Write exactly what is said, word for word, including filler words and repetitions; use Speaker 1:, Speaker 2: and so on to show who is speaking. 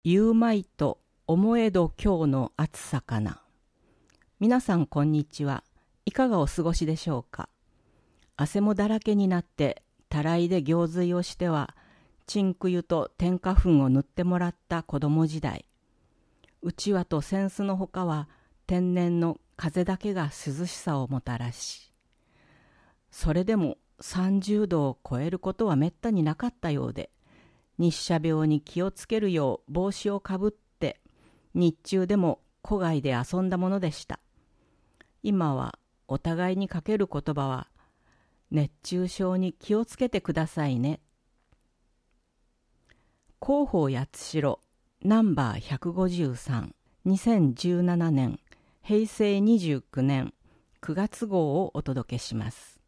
Speaker 1: 言うまいと思えど今日の暑さかな。皆さんこんにちは。いかがお過ごしでしょうか。汗もだらけになってたらいで行水をしてはちんく湯と天花粉を塗ってもらった子供時代。うちわと扇子のほかは天然の風だけが涼しさをもたらし、それでもさんじゅうどを超えることはめったになかったようで、日射病に気をつけるよう帽子をかぶって日中でも戸外で遊んだものでした。今はお互いにかける言葉は、熱中症に気をつけてくださいね。広報八代ナンバーひゃくごじゅうさん、にせんじゅうななねんへいせいにじゅうきゅうねんくがつごうをお届けします。